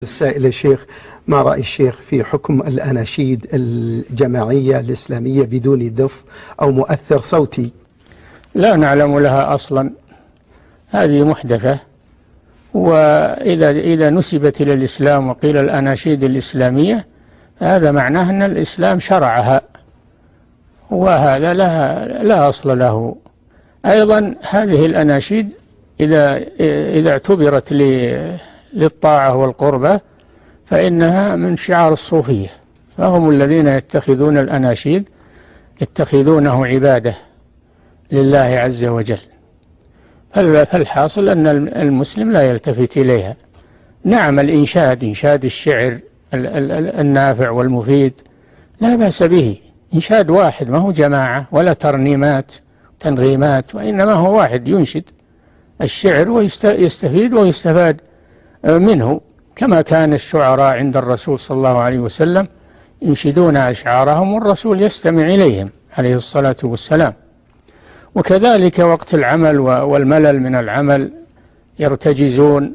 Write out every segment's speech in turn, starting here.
السائل يا شيخ، ما رأي الشيخ في حكم الأناشيد الجماعية الإسلامية بدون دف أو مؤثر صوتي؟ لا نعلم لها أصلا، هذه محدثة. وإذا نسبت إلى الإسلام وقيل الأناشيد الإسلامية هذا معناه أن الإسلام شرعها، وهذا لا أصل له. أيضا هذه الأناشيد إذا اعتبرت للطاعة والقربة فإنها من شعار الصوفية، فهم الذين يتخذون الأناشيد يتخذونه عبادة لله عز وجل. فالحاصل أن المسلم لا يلتفت إليها. نعم، إنشاد الشعر النافع والمفيد لا بأس به، إنشاد واحد ما هو جماعة ولا تنغيمات، وإنما هو واحد ينشد الشعر ويستفيد ويستفاد منه، كما كان الشعراء عند الرسول صلى الله عليه وسلم ينشدون أشعارهم والرسول يستمع إليهم عليه الصلاة والسلام. وكذلك وقت العمل والملل من العمل يرتجزون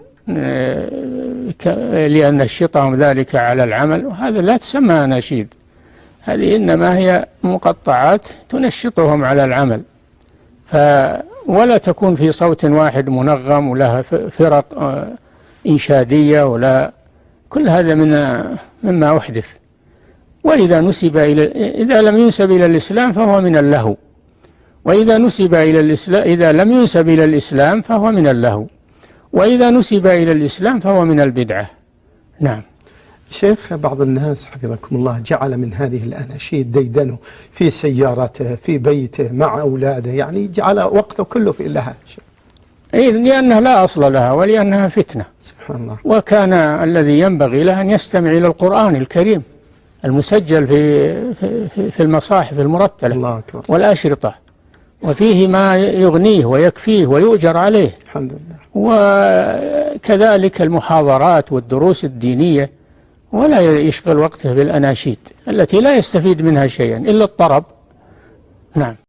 لأن نشطهم ذلك على العمل، وهذا لا تسمى أناشيد، هذه إنما هي مقطعات تنشطهم على العمل، ولا تكون في صوت واحد منغم ولها فرق إنشادية، ولا كل هذا مما أحدث. وإذا إذا لم ينسب إلى الإسلام فهو من اللهو، وإذا نسب إلى الإسلام إذا لم ينسب إلى الإسلام فهو من اللهو، وإذا نسب إلى الإسلام فهو من البدعة. نعم. شيخ، بعض الناس حفظكم الله جعل من هذه الأناشيد ديدنه في سيارته في بيته مع أولاده، يعني جعل وقته كله في لها، لأنها لا أصل لها ولأنها فتنة. سبحان الله. وكان الذي ينبغي له أن يستمع إلى القرآن الكريم المسجل في المصاحف المرتلة والأشرطة، وفيه ما يغنيه ويكفيه ويؤجر عليه الحمد لله. وكذلك المحاضرات والدروس الدينية، ولا يشغل وقته بالأناشيد التي لا يستفيد منها شيئا إلا الطرب. نعم.